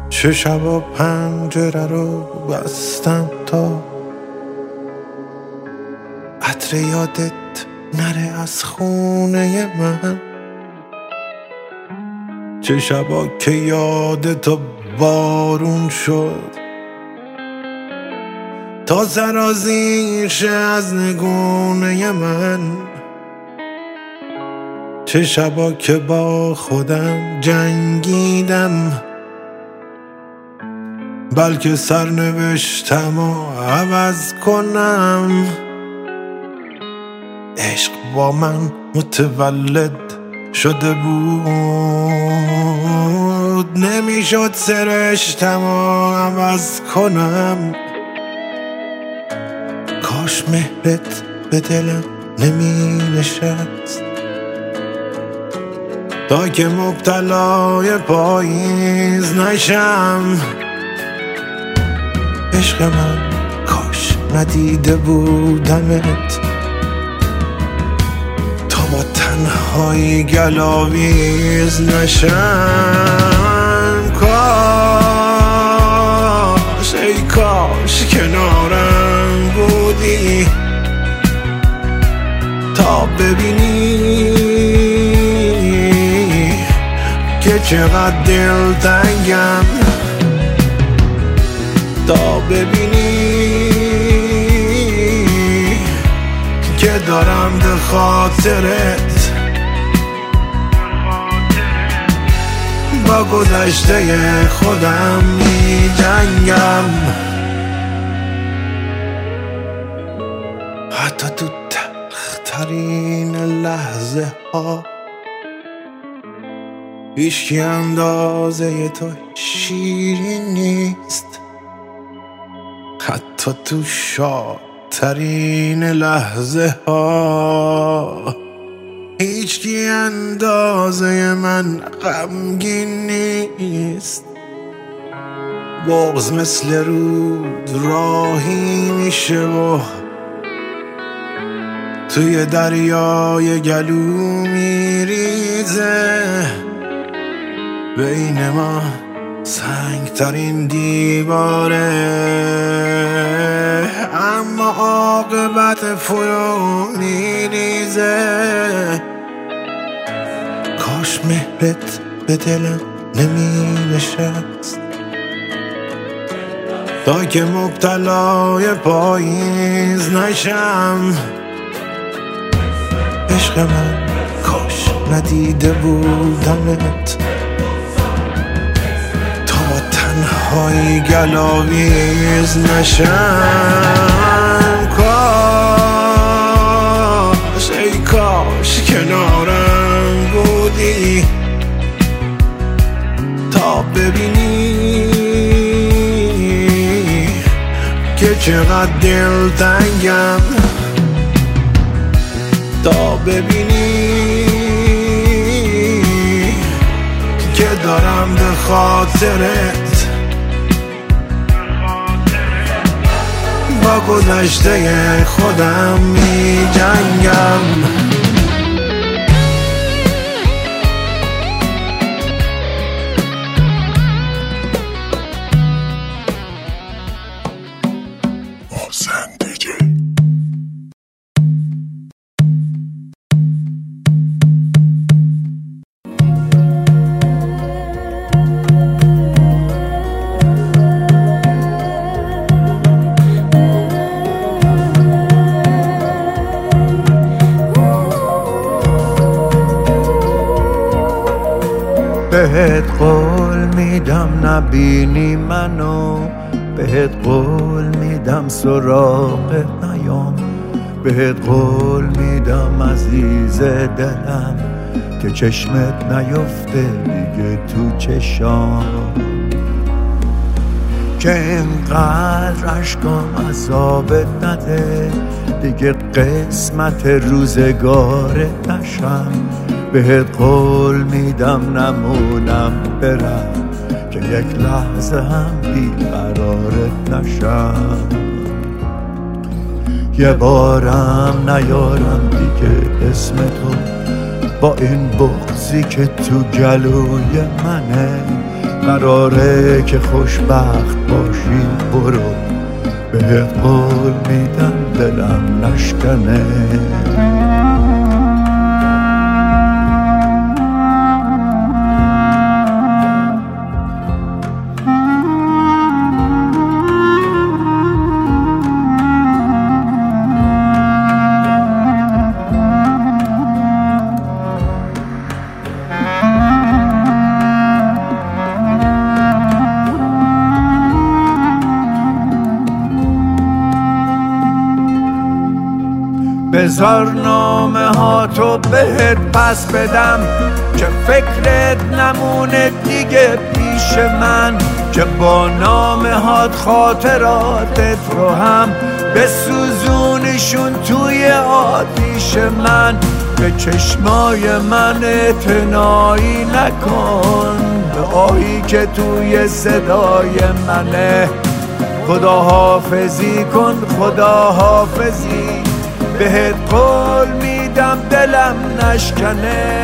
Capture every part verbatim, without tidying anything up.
چه شبا پنجره رو بستم تا عطر یادت نره از خونه من، چه شبا که یادتو بارون شد تا سرازیر شه از نگونه من، چه شبا که با خودم جنگیدم بلکه سرنوشتم و عوض کنم. عشق با من متولد شده بود، نمیشد سرشتم و عوض کنم. کاش مهرت به دلم نمی نشست تا که مبتلای پاییز نشم. عشق من کاش ندیده بودمت تا با تنهایی گلاویز نشم. کاش ای کاش کنارم بودی تا ببینی که چقدر دلتنگم، تا ببینی که دارم به خاطرت با گذشته خودم می جنگم. حتی تو تلخترین لحظه ها هیچکی اندازه تو شیرین نیست، حتی تو شادترین لحظه ها هیچکی اندازه من غمگین نیست. بغض مثل رود راهی میشه و توی دریای گلو میریزه، بین ما سنگترین دیواره اما عاقبت فرو میریزه. کاش مهرت به دلم نمی نشست تا که مبتلای پاییز نشم. عشق من کاش ندیده بودمت تنهایی گلاویز نشم. کاش ای کاش کنارم بودی تا ببینی که چقدر دلتنگم، تا ببینی که دارم به خاطرت با گذشته خودم می جنگم. بهت قول میدم نبینی منو، بهت قول میدم سراغت نیام، بهت قول میدم عزیز دلم که چشمت نیفته دیگه تو چشام، که اینقدر عشقام عذابت نده دیگه قسمت روزگارت نشم. بهت قول میدم نمونم برم که یک لحظه هم بیقرارت نشم. یه بارم نیارم دیگه اسم تو با این بغضی که تو گلوی منه، قراره که خوشبخت باشی برو، بهت قول میدم دلم نشکنه. بذار نامه ها تو بهت پس بدم، که فکرت نمونه دیگه پیش من، که با نامه هات خاطراتت رو هم بسوزونشون توی آتیش من. به چشمای من اعتنایی نکن، به آهی که توی صدای منه. خدا حافظی کن، خدا حافظی، بهت قول میدم دلم نشکنه.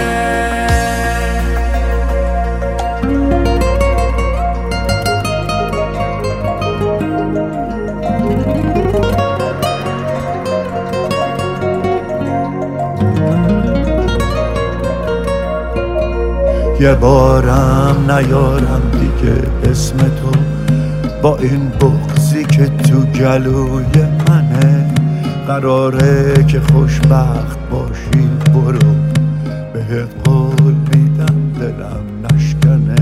یه بارم نیارم دیگه اسم تو، با این بغضی که تو گلوی منه. قراره که خوشبخت باشی برو، بهت قول میدم دلم نشکنه.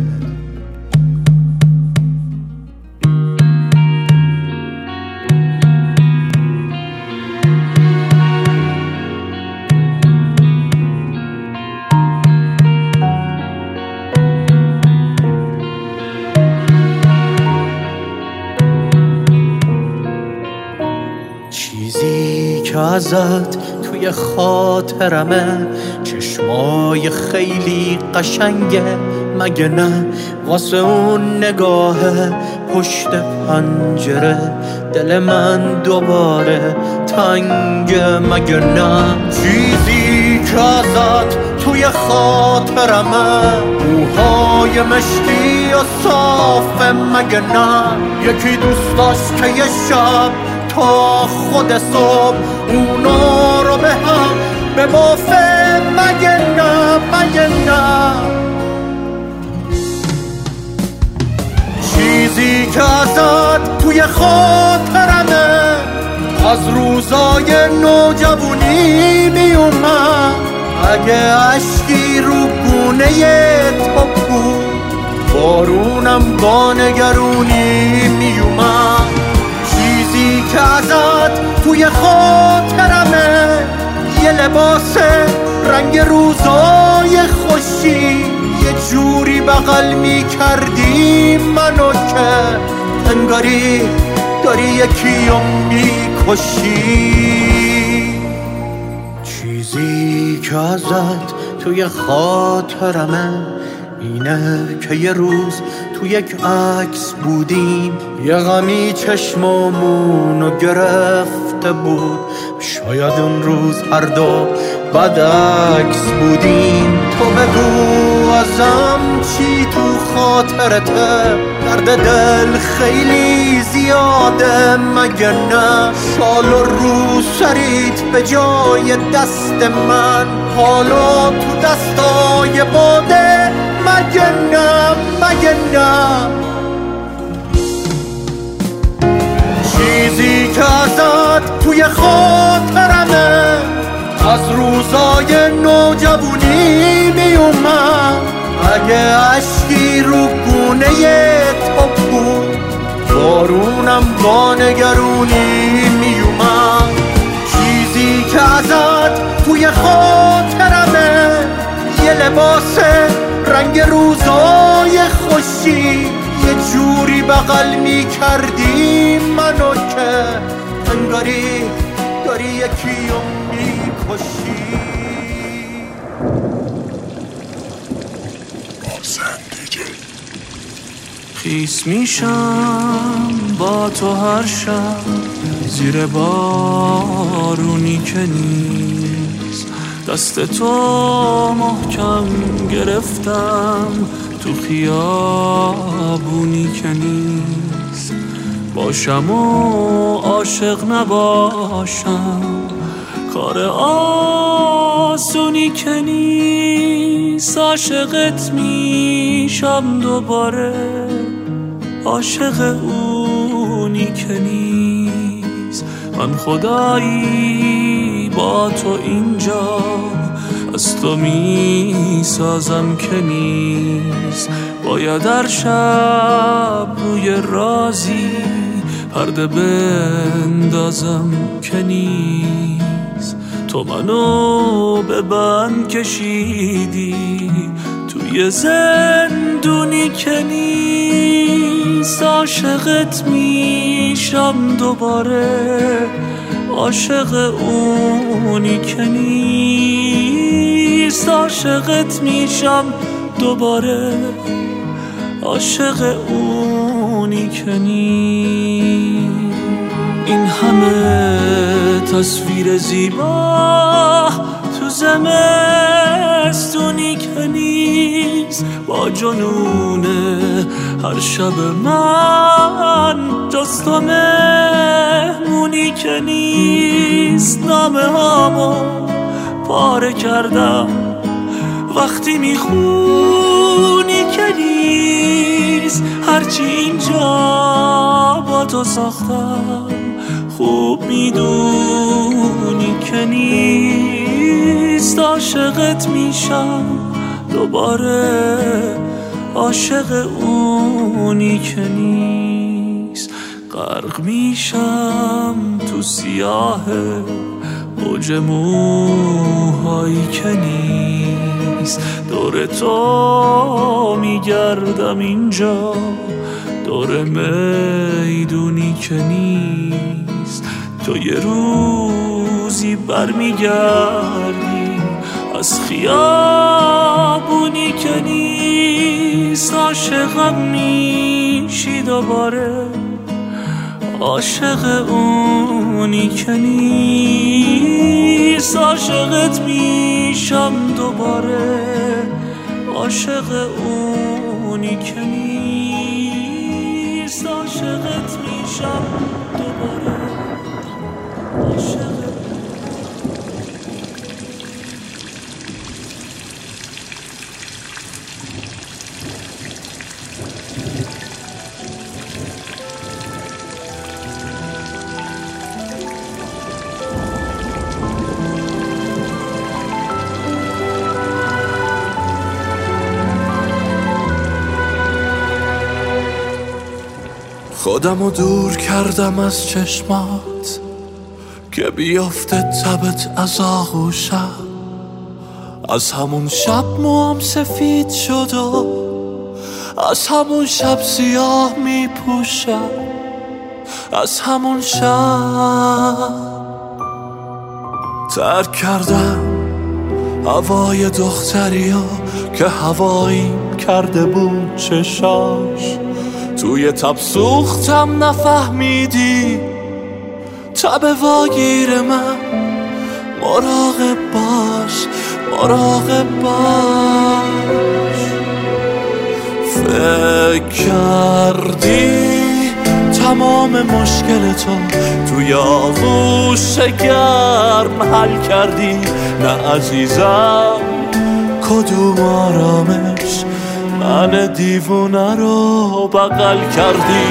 چیزی که ازت توی خاطرمه، چشمای خیلی قشنگه مگه نه؟ واسه اون نگاه پشت پنجره دل من دوباره تنگه مگه نه؟ چیزی که ازت توی خاطرمه، موهای مشکی و صافه مگه نه؟ یکی دوست داشت که یه شب تا خود صبح اونا رو به هم ببافه مگه نه؟ مگه نه؟ چیزی که ازت توی خاطرمه، از روزای نوجوانی میومد. اگه عشقی رو گونه تو بود، بارونم با نگرونی میومد. چیزی که ازت توی خاطرمه، یه لباس رنگ روزای خوشی، یه جوری بغل می کردی منو که انگاری داری یکیو می کشی. چیزی که ازت توی خاطرمه اینه که یه روز تو یک عکس بودیم، یه غمی چشمامونو گرفته بود. شاید اون روز هر دو بد عکس بودیم. تو بگو ازم چی تو خاطرته؟ درد دل خیلی زیاده مگه نه؟ شال و رو سریت به جای دست من، حالا تو دستای باده مگه نه؟ مگه نه؟ چیزی که ازت توی خاطرمه، از روزای نوجوانی میومد. اگه عشقی رو گونه تو بود، بارونم با نگرونی میومد. چیزی که ازت توی خاطرمه، یه لباس رنگ روزای خوشی، یه جوری بغل می کردی منو که انگاری داری یکیو می کشی. خیس میشم با تو هر شب، زیر بارونی که نیست. دست تو محکم گرفتم، تو خیابونی که نیست. باشم و عاشق نباشم کار آسونی که نیست. عاشقت میشم دوباره، عاشق اونی که نیست. من خدایی با تو اینجا از تو می سازم که نیست. باید هر شب روی رازی پرده بندازم که نیست. تو منو به بند کشیدی توی زندونی که نیست. عاشقت میشم دوباره، عاشق اونی که نیست. عاشقت میشم دوباره، عاشق اونی که نیست. این همه تصویر زیبا تو زمستونی که نیست. با جنون هر شب من جز تو مهمونی که نیست. نامه هامو پاره کردم وقتی میخونی که نیست. هرچی اینجا با تو ساختم خوب میدونی که نیست. عاشقت میشم دوباره، عاشق اونی که نیست. غرق میشم تو سیاه موج موهایی که نیست. دور تو میگردم اینجا، دور میدونی که نیست. تو یه روزی برمیگردی از خیابونی که نیست. عاشقم میشی دوباره، عاشق اونی که نیست. عاشقت میشم دوباره، عاشق اونی که نیست. عاشقت میشم دوباره، عاشق. خودمو دور کردم از چشمات که بیافته تبت از آغوشم. از همون شب موام سفید شد و از همون شب سیاه می پوشم. از همون شب ترک کردم هوای دختریو که هواییم کرده بود چشاش. توی تب سوختم نفهمیدی تب واگیر من. مراقب باش، مراقب باش. فکر کردی تمام مشکل تو توی آغوش گرم حل کردی. نه عزیزم کدوم آرامش من دیوونه رو بغل کردی.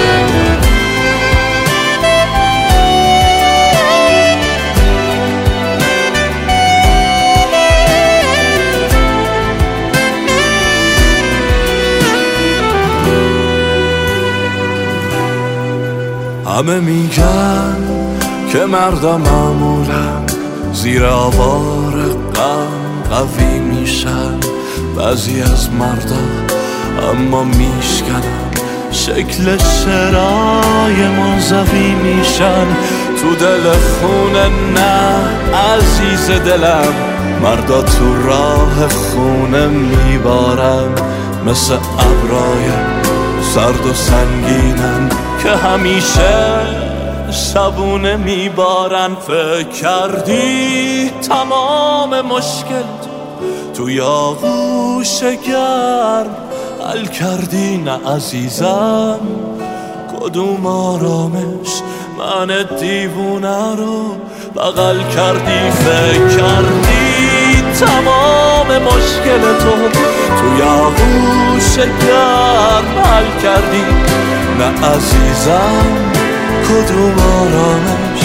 همه میگن که مردم معمولا زیر آوار غم قوی میشن. بعضی از مردم اما میشکنن شکل شعرهای منزوی میشن. تو دل خونه نه عزیز دلم، مردا تو راه خونه میبارن. مثل ابرای سرد و سنگینن که همیشه شبونه میبارن. فکر کردی تمام مشکل توی آغوش گرم حل کردی نه عزیزم کدوم آرامش من دیوونه رو بغل کردی فکر کردی تمام مشکل تو توی آغوش گرم حل کردی نه عزیزم کدوم آرامش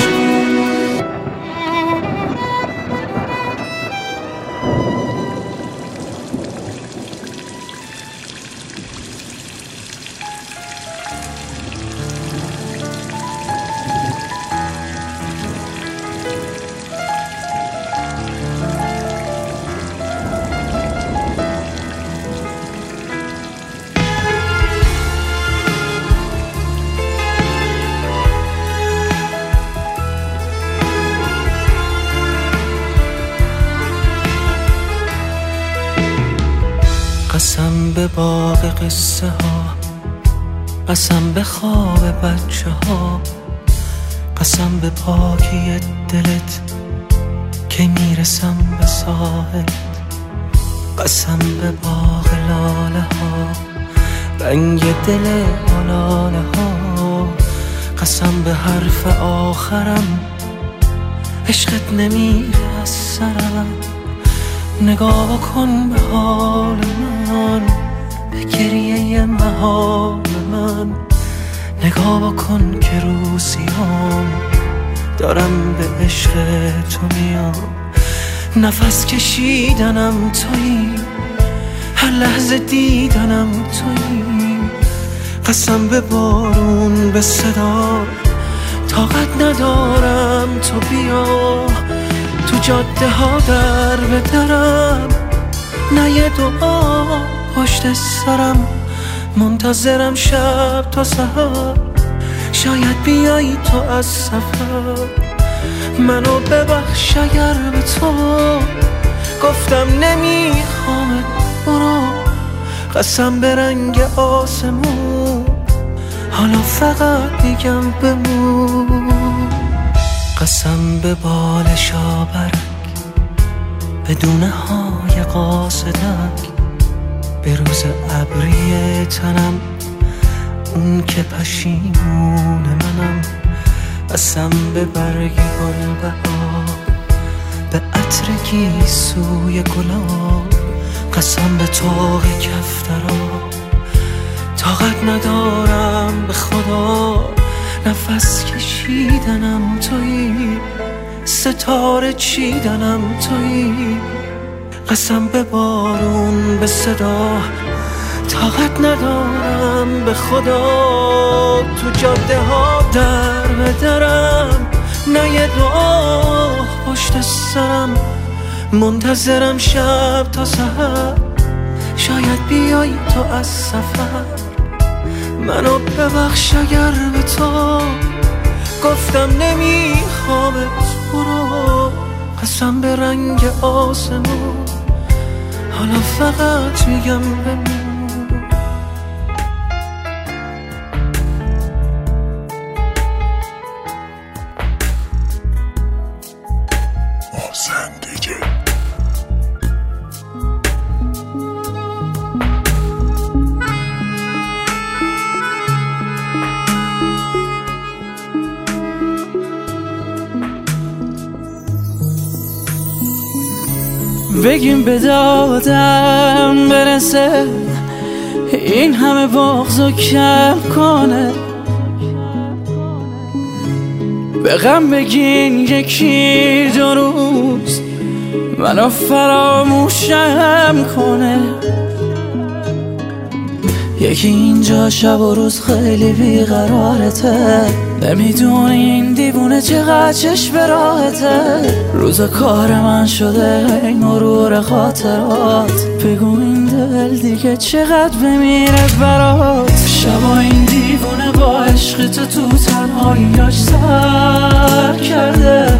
قسم به باغ قصه ها قسم به خواب بچه ها قسم به پاکی دلت که میرسم به ساحل قسم به باغ لاله ها رنگ دل آلاله ها قسم به حرف آخرم عشقت نمیره از سرم نگاه کن به حال من به گریه محال من نگاه کن که روزیام دارم به عشق تو میام نفس کشیدنم تویی هر لحظه دیدنم تویی قسم به بارون به صدا طاقت ندارم تو بیا تو جاده ها در به درم نه یه دعا پشت سرم منتظرم شب تا سحر شاید بیایی تو از سفر منو ببخش اگر به تو گفتم نمیخوامت برو قسم به رنگ آسمون حالا فقط میگم بمون قسم به بال شابرک به دونه های قاصدک به روز ابری تنم اون که پشیمون منم قسم به برگ گل بهار به عطر گیسوی گلاب قسم به طاق کفترا طاقت ندارم به خدا نفس کشیدنم تویی ستاره چیدنم تویی قسم به بارون به صدا طاقت ندارم به خدا تو جاده ها در به درم نه یه دعا پشت سرم منتظرم شب تا سحر شاید بیایی تو از سفر منو ببخش اگر به تو گفتم نمیخوامت برو قسم به رنگ آسمون حالا فقط میگم بمون محسن دیجی بگیم به دادم برسه این همه بغضو کم کنه به غم بگین یکی دو روز منو فراموشم کنه یکی اینجا شب و روز خیلی بیقرارته نمیدونی این دیوونه چقدر چشم به راحته روز کار من شده این مرور خاطرات بگو این دل دیگه چقدر بمیره برات شبا این دیوونه با عشق تو تو تنهاییاش سر کرده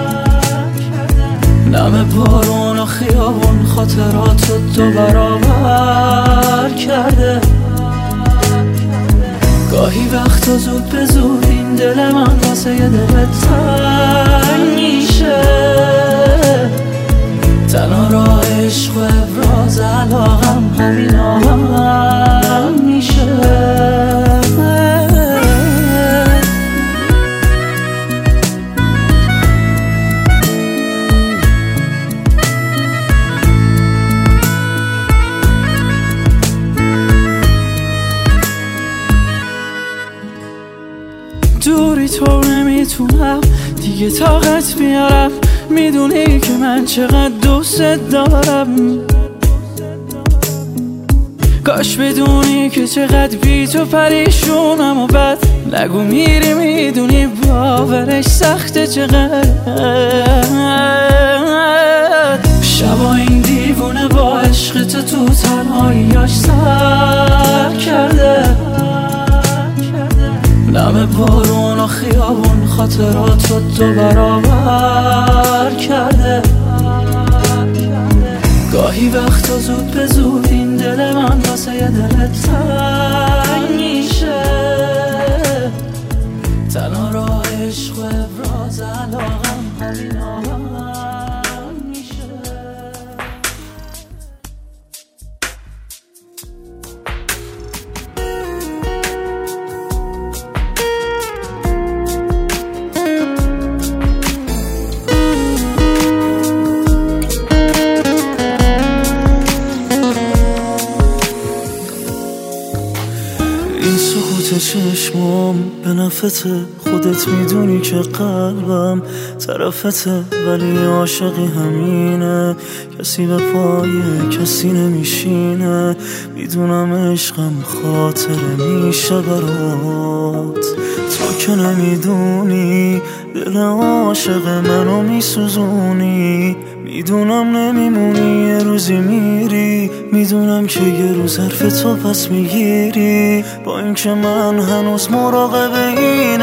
نم بارون و خیابون خاطرات رو دو برابر کرده گاهی وقتا زود به زود این دل من واسه یه دلت تنگ میشه تنها راه عشق و ابراز علاقم همین آهنگ نمیتونم دیگه طاقت بیارم، میدونی که من چقدر دوست دارم. کاش بدونی که چقدر بی تو پریشونم و بعد نگو میری، میدونی باورش سخته چقدر. شبا این دیوونه با عشق تو تو تنهاییاش سر کرده، نم بارون و خیابون خاطرات رو دو برابر کرده. گاهی وقتا زود به زود این دل من واسه یه دلت تنگ میشه، تنها راه عشق و ابراز علاقم همین آهنگ میشه. این سکوت چشمام به نفته، خودت میدونی که قلبم طرفته، ولی عاشقی همینه، کسی به پای کسی نمیشینه. میدونم عشقم خاطره میشه برات، تو که نمیدونی دل عاشق منو میسوزونی. میدونم نمیمونی یه روزی میری، میدونم که یه روز حرف تو پس میگیری. با اینکه من هنوز مراقب این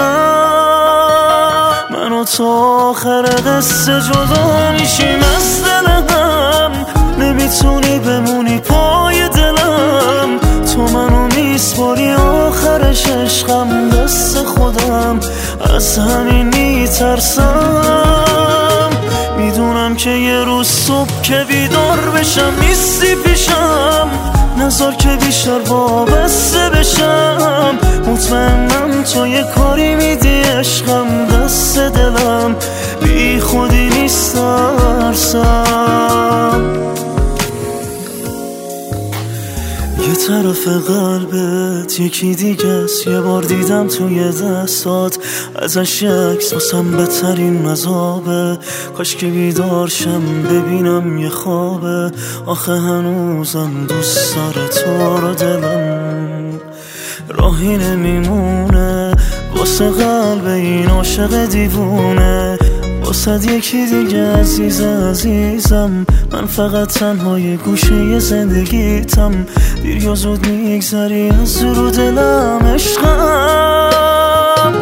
عشقم، من و تو آخر قصه جدا میشیم از دلم. نمیتونی بمونی پای دلم، تو منو میسپاری آخرش عشقم دست خودم، از همین میترسم. میدونم که یه روز صبح که بیدار بشم نیستی پیشم، نذار که بیشتر وابسته بشم. مطمئنم تو یه کاری میدی عشقم دست دلم، بی خودی نیست ترسم. یه طرف قلبت یکی دیگه است، یه بار دیدم توی دستات ازش عکس، واسم بهترین عذابه. کاش که بیدار شم ببینم یه خوابه، آخه هنوزم دوست داره تو رو دلم. راهی نمیمونه واسه قلب این عاشق دیوونه، واسه یکی دیگه عزیز عزیزم. من فقط تنهای گوشه زندگیتم، دیر یا زود میگذری از رو دلم عشقم.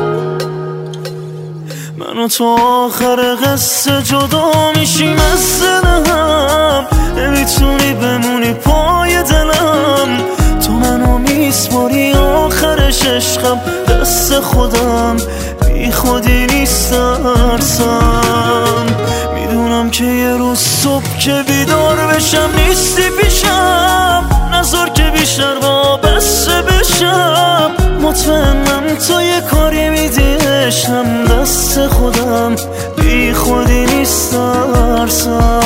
من و تو آخر قصه جدا میشیم از دلم، نمیتونی بمونی پای دلم. تو منو میسپاری آخرش عشقم دست خودم، بی خودی نیست ترسم. میدونم که یه روز صبح که بیدار بشم نیستی پیشم، نذار که بیشتر وابسته بشم. مطمئنم تو یه کاری میدی عشقم دست خودم، بی خودی نیست ترسم.